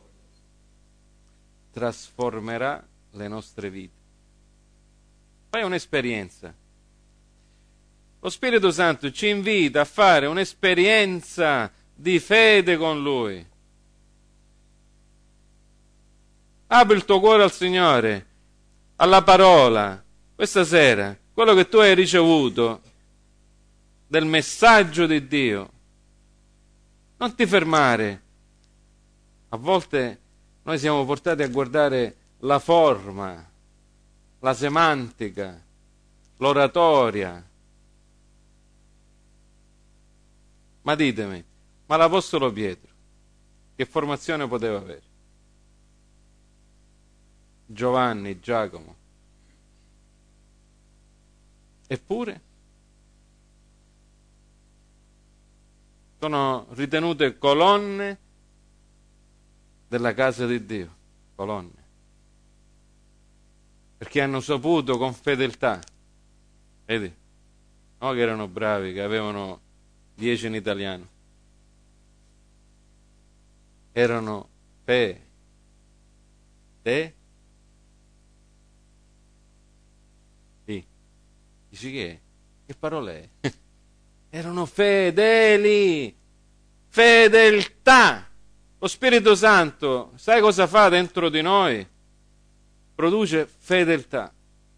S1: Trasformerà le nostre vite. Fai un'esperienza. Lo Spirito Santo ci invita a fare un'esperienza di fede con Lui. Apri il tuo cuore al Signore, alla parola. Questa sera, quello che tu hai ricevuto del messaggio di Dio, non ti fermare. A volte noi siamo portati a guardare la forma, la semantica, l'oratoria. Ma ditemi, ma l'Apostolo Pietro, che formazione poteva avere? Giovanni, Giacomo. Eppure sono ritenute colonne della casa di Dio, colonne, perché hanno saputo con fedeltà, vedi, no che erano bravi, che avevano dieci in italiano, erano fedeli. Sì. Dici che? Che parole è? Erano fedeli. Fedeltà. Lo Spirito Santo, sai cosa fa dentro di noi? Produce fedeltà.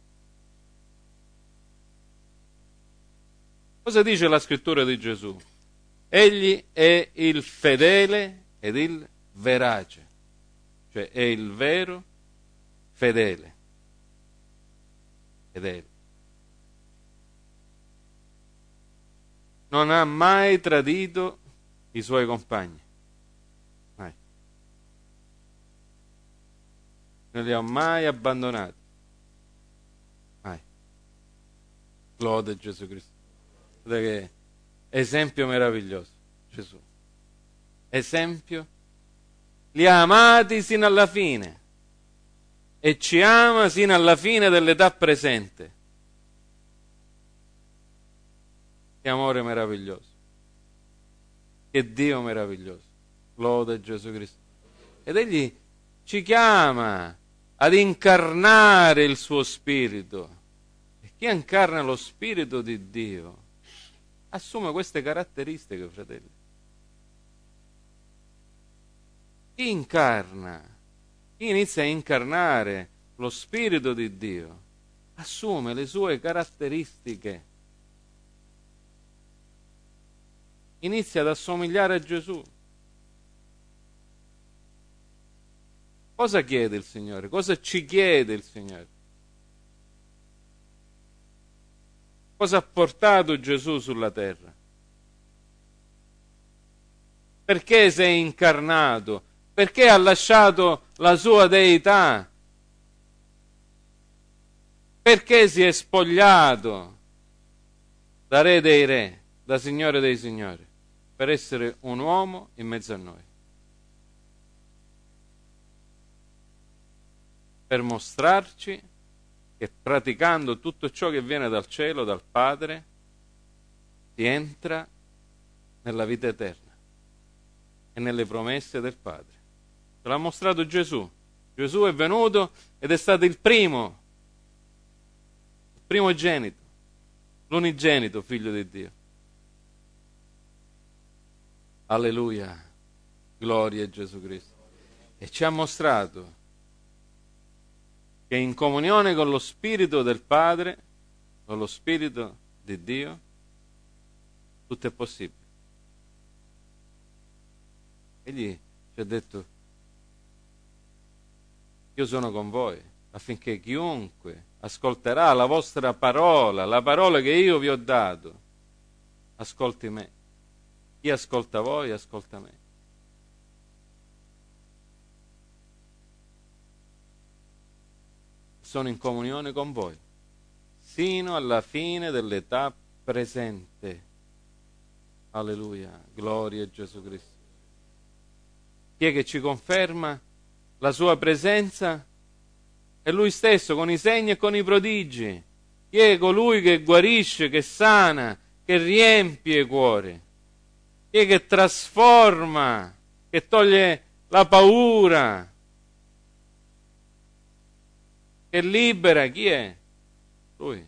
S1: Cosa dice la scrittura di Gesù? Egli è il fedele ed il verace, cioè è il vero fedele. Fedele. Non ha mai tradito i suoi compagni. Mai. Non li ha mai abbandonati. Mai. Lode Gesù Cristo. Che esempio meraviglioso, Gesù. Esempio. Li ha amati sino alla fine e ci ama sino alla fine dell'età presente. Che amore meraviglioso. Che Dio meraviglioso. Lode Gesù Cristo. Ed Egli ci chiama ad incarnare il suo Spirito. E chi incarna lo Spirito di Dio assume queste caratteristiche, fratelli. Chi incarna, chi inizia a incarnare lo Spirito di Dio, assume le sue caratteristiche. Inizia ad assomigliare a Gesù. Cosa chiede il Signore? Cosa ci chiede il Signore? Cosa ha portato Gesù sulla terra? Perché si è incarnato? Perché ha lasciato la sua deità? Perché si è spogliato da Re dei Re, da Signore dei Signori, per essere un uomo in mezzo a noi? Per mostrarci che praticando tutto ciò che viene dal cielo, dal Padre, si entra nella vita eterna e nelle promesse del Padre. Ce l'ha mostrato Gesù. Gesù è venuto ed è stato il primo, il primogenito, l'unigenito figlio di Dio. Alleluia, gloria a Gesù Cristo. E ci ha mostrato che in comunione con lo Spirito del Padre, con lo Spirito di Dio, tutto è possibile. Egli ci ha detto: io sono con voi, affinché chiunque ascolterà la vostra parola, la parola che io vi ho dato, ascolti me. Chi ascolta voi, ascolta me. Sono in comunione con voi sino alla fine dell'età presente. Alleluia, gloria a Gesù Cristo. Chi è che ci conferma la sua presenza? È Lui stesso, con i segni e con i prodigi. Chi è colui che guarisce, che sana, che riempie i cuori? Chi è che trasforma, che toglie la paura, che libera? Chi è? Lui,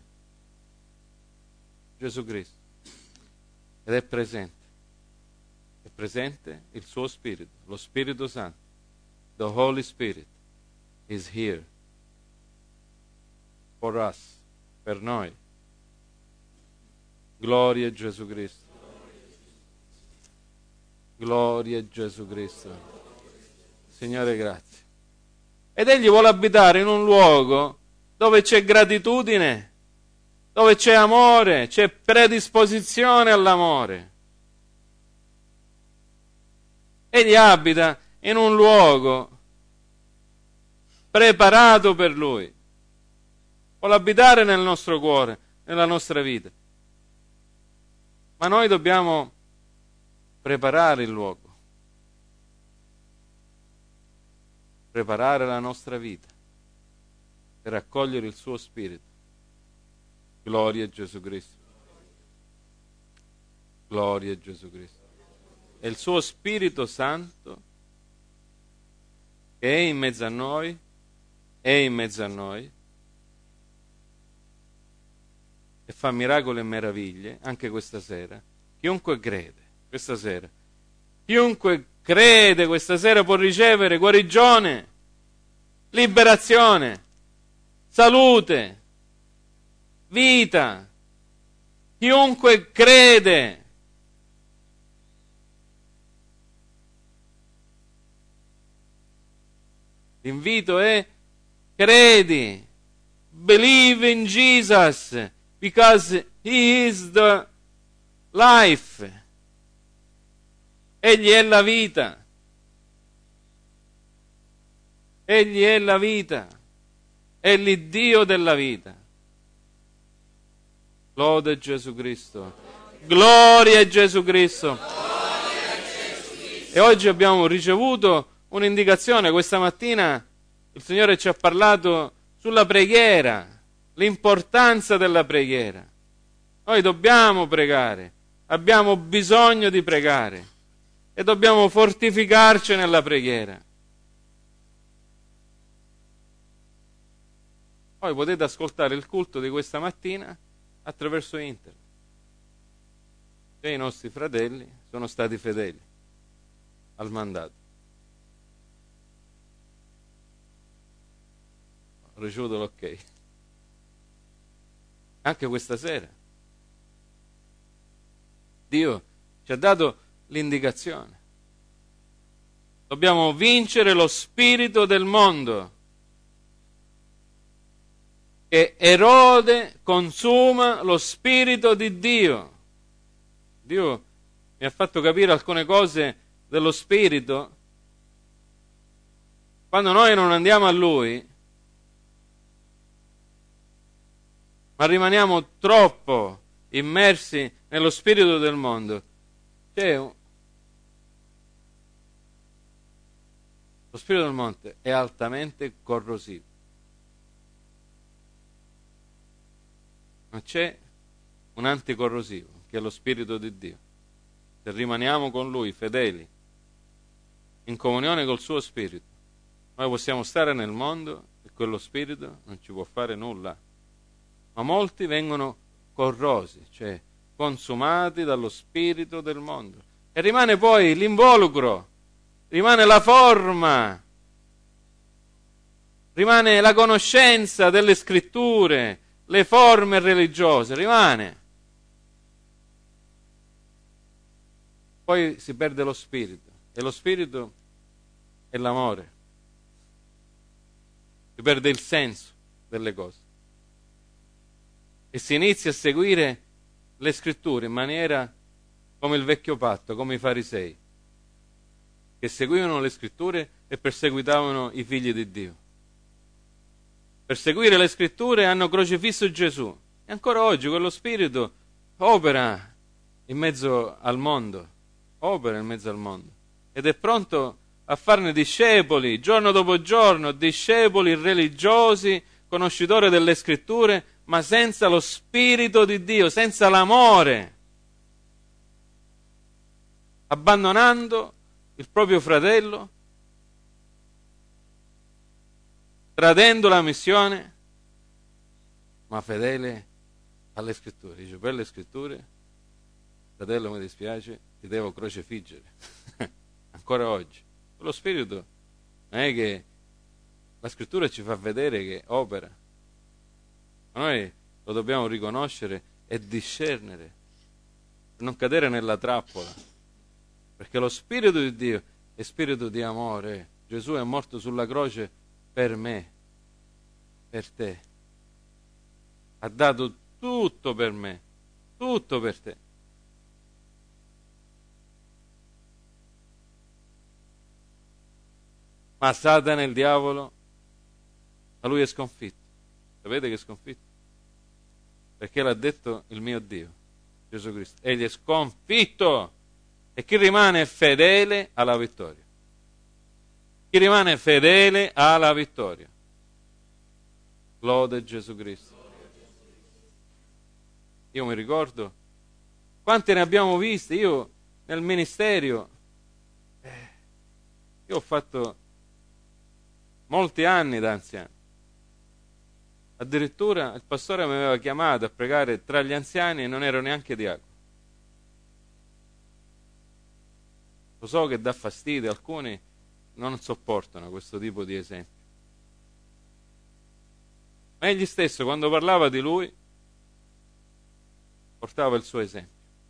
S1: Gesù Cristo. Ed è presente. È presente il suo Spirito, lo Spirito Santo. The Holy Spirit is here for us, per noi. Gloria a Gesù Cristo. Gloria a Gesù Cristo. Signore, grazie. Ed Egli vuole abitare in un luogo dove c'è gratitudine, dove c'è amore, c'è predisposizione all'amore. Egli abita in un luogo preparato per Lui. Vuole abitare nel nostro cuore, nella nostra vita. Ma noi dobbiamo preparare il luogo. Preparare la nostra vita per accogliere il suo Spirito. Gloria a Gesù Cristo. Gloria a Gesù Cristo. E il suo Spirito Santo che è in mezzo a noi, è in mezzo a noi, e fa miracoli e meraviglie anche questa sera. Chiunque crede questa sera, chiunque crede questa sera può ricevere guarigione, liberazione, salute, vita. Chiunque crede. L'invito è: credi, believe in Jesus, because He is the life. Egli è la vita. Egli è la vita. È l'Iddio della vita. Lode Gesù Cristo. Gloria a Gesù Cristo. E oggi abbiamo ricevuto un'indicazione. Questa mattina il Signore ci ha parlato sulla preghiera, l'importanza della preghiera. Noi dobbiamo pregare, abbiamo bisogno di pregare e dobbiamo fortificarci nella preghiera. Poi potete ascoltare il culto di questa mattina attraverso internet. E i nostri fratelli sono stati fedeli al mandato. Ho ricevuto l'ok. Anche questa sera Dio ci ha dato l'indicazione. Dobbiamo vincere lo spirito del mondo che erode, consuma lo spirito di Dio. Dio mi ha fatto capire alcune cose dello spirito. Quando noi non andiamo a Lui, ma rimaniamo troppo immersi nello spirito del mondo, c'è un... lo spirito del mondo è altamente corrosivo. Ma c'è un anticorrosivo, che è lo spirito di Dio. Se rimaniamo con Lui fedeli, in comunione col suo spirito, noi possiamo stare nel mondo e quello spirito non ci può fare nulla. Ma molti vengono corrosi, cioè consumati dallo spirito del mondo. E rimane poi l'involucro, rimane la forma, rimane la conoscenza delle scritture, le forme religiose, rimane. Poi si perde lo spirito, e lo spirito è l'amore. Si perde il senso delle cose. E si inizia a seguire le scritture in maniera come il vecchio patto, come i farisei, che seguivano le scritture e perseguitavano i figli di Dio. Per seguire le scritture hanno crocifisso Gesù. E ancora oggi quello spirito opera in mezzo al mondo, opera in mezzo al mondo, ed è pronto a farne discepoli, giorno dopo giorno, discepoli religiosi, conoscitori delle scritture, ma senza lo spirito di Dio, senza l'amore, abbandonando il proprio fratello, tradendo la missione, ma fedele alle scritture. Dice: per le scritture, fratello, mi dispiace, ti devo crocifiggere. Ancora oggi. Lo spirito non è che la scrittura ci fa vedere che opera, ma noi lo dobbiamo riconoscere e discernere per non cadere nella trappola, perché lo spirito di Dio è spirito di amore. Gesù è morto sulla croce per me, per te, ha dato tutto per me, tutto per te. Ma Satana, il diavolo, a lui è sconfitto. Sapete che è sconfitto? Perché l'ha detto il mio Dio, Gesù Cristo. Egli è sconfitto. E chi rimane fedele alla vittoria. Chi rimane fedele alla vittoria. Lode Gesù Cristo. Io mi ricordo quante ne abbiamo viste. Io nel ministero, eh, io ho fatto molti anni da anziano. Addirittura il pastore mi aveva chiamato a pregare tra gli anziani e non ero neanche diacono. Lo so che dà fastidio, alcuni non sopportano questo tipo di esempio. Ma egli stesso, quando parlava di lui, portava il suo esempio.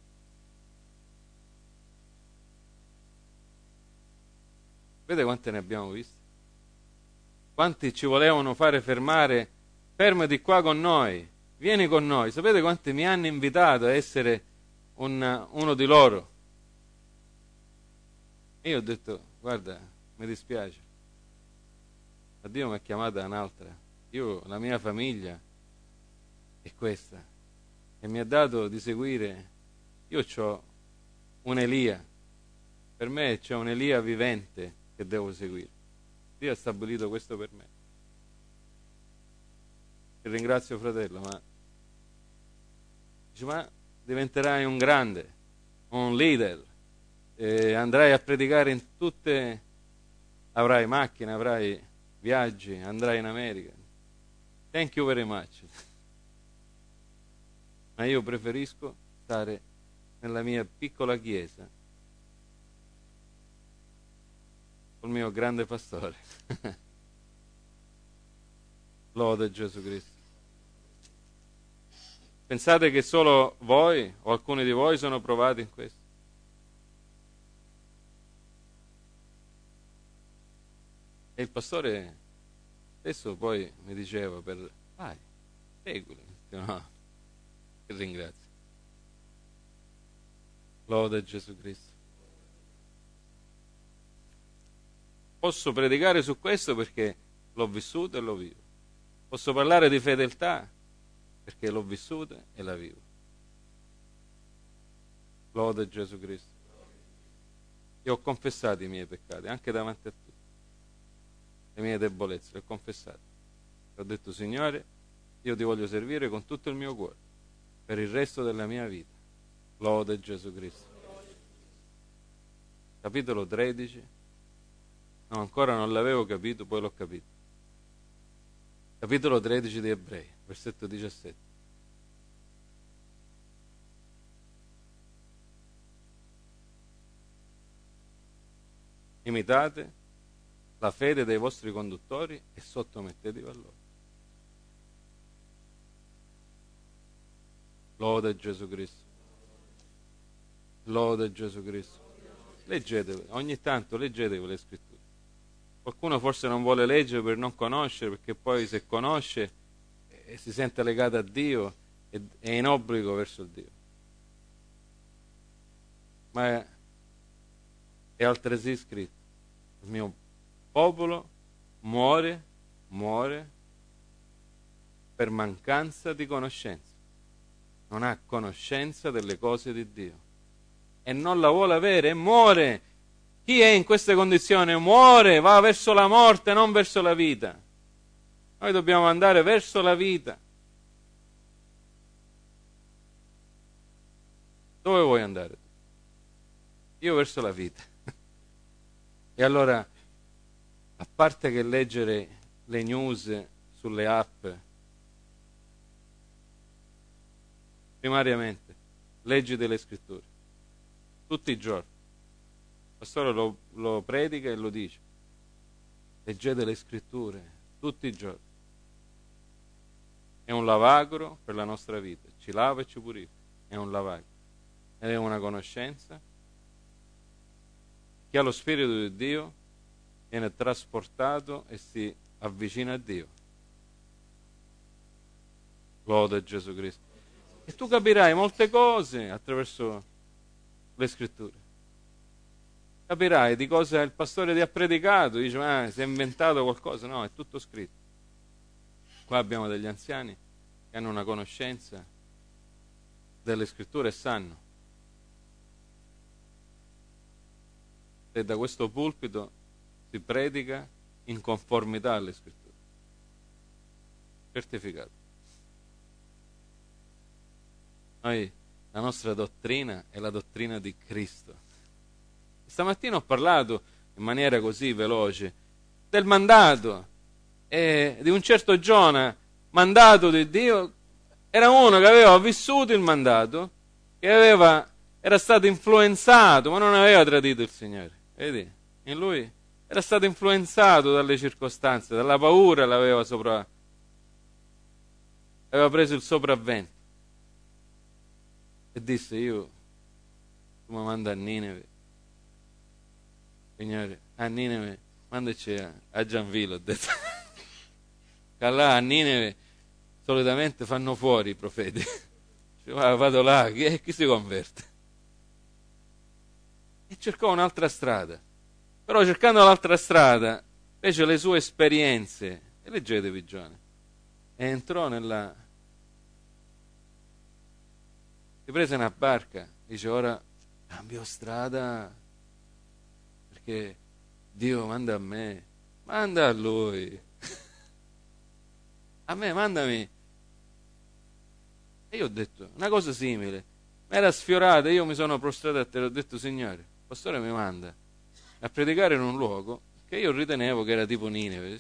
S1: Vede quante ne abbiamo viste? Quanti ci volevano fare fermare, fermati qua con noi, vieni con noi. Sapete quanti mi hanno invitato a essere un, uno di loro? E io ho detto, guarda, mi dispiace, ma Dio mi ha chiamata a un'altra. Io, la mia famiglia è questa, e mi ha dato di seguire. Io ho un Elia, per me c'è un Elia vivente che devo seguire. Dio ha stabilito questo per me. Ti ringrazio, fratello, ma dice, ma diventerai un grande, un leader, eh, andrai a predicare in tutte, avrai macchine, avrai viaggi, andrai in America. Thank you very much. Ma io preferisco stare nella mia piccola chiesa col mio grande pastore. Lode Gesù Cristo. Pensate che solo voi o alcuni di voi sono provati in questo? E il pastore stesso poi mi diceva, per vai, seguili. No, che ringrazio. Lode Gesù Cristo. Posso predicare su questo perché l'ho vissuto e lo vivo. Posso parlare di fedeltà perché l'ho vissuta e la vivo. Lode Gesù Cristo. Io ho confessato i miei peccati, anche davanti a tutti. Le mie debolezze, le ho confessate. Ho detto, Signore, io ti voglio servire con tutto il mio cuore, per il resto della mia vita. Lode Gesù Cristo. Capitolo tredici. No, ancora non l'avevo capito, poi l'ho capito. Capitolo tredici di Ebrei, versetto diciassette. Imitate la fede dei vostri conduttori e sottomettetevi a loro. Lode Gesù Cristo. Lode Gesù Cristo. Leggetevi, ogni tanto leggetevi le scritture. Qualcuno forse non vuole leggere per non conoscere, perché poi se conosce eh, si sente legato a Dio e è in obbligo verso il Dio. Ma è, è altresì scritto, il mio popolo muore, muore per mancanza di conoscenza. Non ha conoscenza delle cose di Dio e non la vuole avere e muore. Chi è in queste condizioni muore, va verso la morte, non verso la vita. Noi dobbiamo andare verso la vita. Dove vuoi andare? Io verso la vita. E allora, a parte che leggere le news sulle app, primariamente, leggiti le scritture, tutti i giorni. Il pastore lo, lo predica e lo dice. Leggete le scritture tutti i giorni. È un lavagro per la nostra vita, ci lava e ci purifica. È un lavagro ed è una conoscenza. Chi ha lo Spirito di Dio viene trasportato e si avvicina a Dio. Lode Gesù Cristo. E tu capirai molte cose attraverso le scritture. Capirai di cosa il pastore ti ha predicato, dice, ma si è inventato qualcosa? No, è tutto scritto. Qua abbiamo degli anziani che hanno una conoscenza delle scritture e sanno. E da questo pulpito si predica in conformità alle scritture. Certificato. Noi, la nostra dottrina è la dottrina di Cristo. Stamattina ho parlato in maniera così veloce del mandato e di un certo Giona, mandato di Dio. Era uno che aveva vissuto il mandato, che aveva, era stato influenzato, ma non aveva tradito il Signore. Vedi? In lui era stato influenzato dalle circostanze, dalla paura, l'aveva sopra, aveva preso il sopravvento. E disse: io, tu mi manda a Nineve, Signore, a Nineve, mandaci a, a Gianville, ho detto. Che là a Nineve solitamente fanno fuori i profeti. Cioè, vado là, chi, chi si converte? E cercò un'altra strada. Però cercando l'altra strada fece le sue esperienze. E leggetevi Giona. E entrò nella... si prese una barca. Dice: ora cambio strada, perché Dio manda a me. Manda a lui. A me, mandami. E io ho detto una cosa simile. Mi era sfiorata, io mi sono prostrato a te e ho detto: Signore, il pastore mi manda a predicare in un luogo che io ritenevo che era tipo Nineve.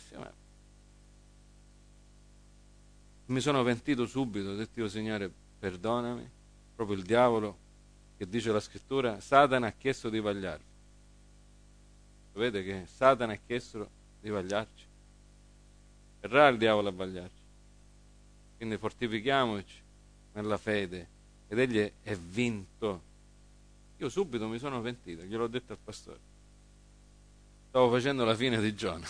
S1: Mi sono pentito subito, ho detto: io, Signore, perdonami. Proprio il diavolo, che dice la scrittura, Satana ha chiesto di vagliarvi. Sapete che Satana ha chiesto di vagliarci? Verrà il diavolo a vagliarci. Quindi fortifichiamoci nella fede, ed egli è vinto. Io subito mi sono pentito, gliel'ho detto al pastore. Stavo facendo la fine di Giona.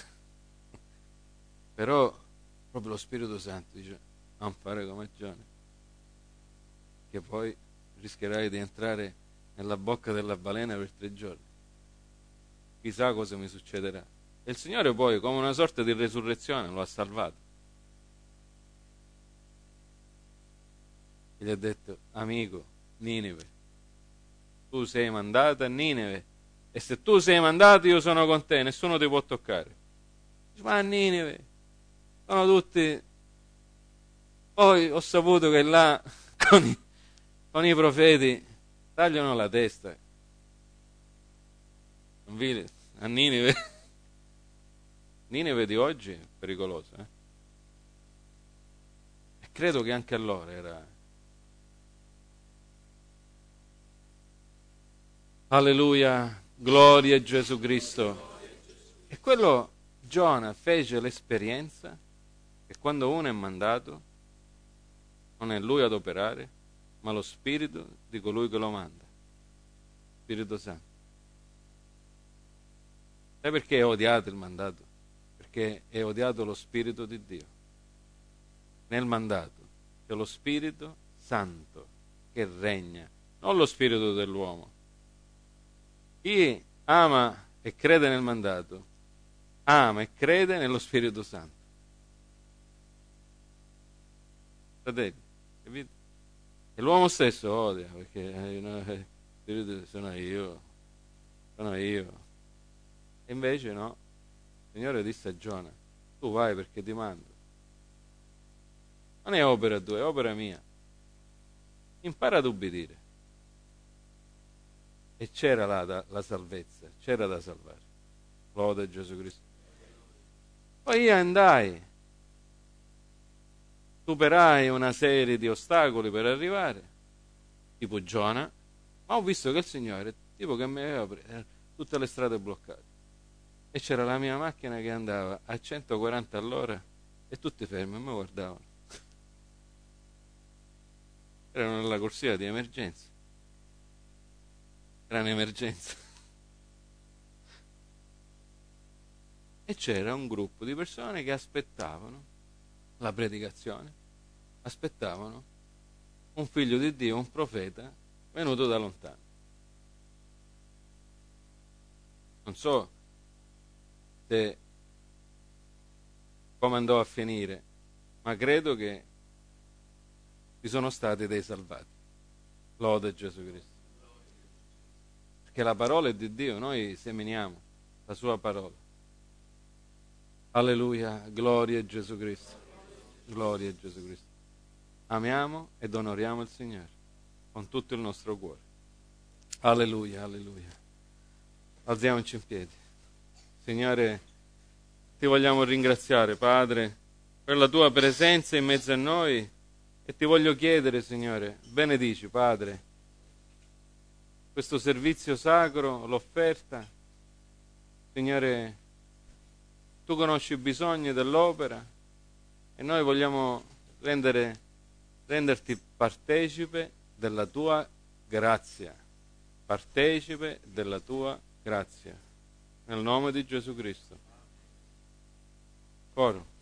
S1: Però proprio lo Spirito Santo dice: non fare come Giona, che poi rischierai di entrare nella bocca della balena per tre giorni. Chissà cosa mi succederà. E il Signore poi, come una sorta di resurrezione, lo ha salvato. E gli ha detto: amico, Nineve, tu sei mandato a Nineve, e se tu sei mandato io sono con te, nessuno ti può toccare. Dice: ma a Nineve sono tutti... Poi ho saputo che là con i, con i profeti tagliano la testa. Non vi... a Nineve. Nineve di oggi è pericolosa, eh? E credo che anche allora era... Alleluia, gloria a Gesù Cristo. E quello, Giona fece l'esperienza che quando uno è mandato non è lui ad operare, ma lo Spirito di colui che lo manda, Spirito Santo. Sai perché è odiato il mandato? Perché è odiato lo Spirito di Dio. Nel mandato c'è lo Spirito Santo che regna, non lo spirito dell'uomo. Chi ama e crede nel mandato, ama e crede nello Spirito Santo. Fratelli, capite? E l'uomo stesso odia, perché eh, no, eh, sono io, sono io. E invece no, il Signore disse a Giona: tu vai perché ti mando. Non è opera tua, è opera mia. Impara ad ubbidire. E c'era là da, la salvezza, c'era da salvare. Lode a Gesù Cristo. Poi io andai, superai una serie di ostacoli per arrivare, tipo Giona, ma ho visto che il Signore, tipo che mi aveva preso tutte le strade bloccate. E c'era la mia macchina che andava a centoquaranta all'ora e tutti fermi, e mi guardavano. Erano nella corsia di emergenza. Era un'emergenza. E c'era un gruppo di persone che aspettavano la predicazione, aspettavano un figlio di Dio, un profeta, venuto da lontano. Non so se come andò a finire, ma credo che ci sono stati dei salvati. Lode Gesù Cristo. Perché la parola è di Dio, noi seminiamo la sua parola. Alleluia, gloria a Gesù Cristo. Gloria a Gesù Cristo. Amiamo ed onoriamo il Signore con tutto il nostro cuore. Alleluia, alleluia. Alziamoci in piedi. Signore, Ti vogliamo ringraziare, Padre, per la tua presenza in mezzo a noi e ti voglio chiedere, Signore, benedici, Padre, questo servizio sacro, l'offerta. Signore, tu conosci i bisogni dell'opera e noi vogliamo rendere, renderti partecipe della tua grazia, partecipe della tua grazia, nel nome di Gesù Cristo. Coro.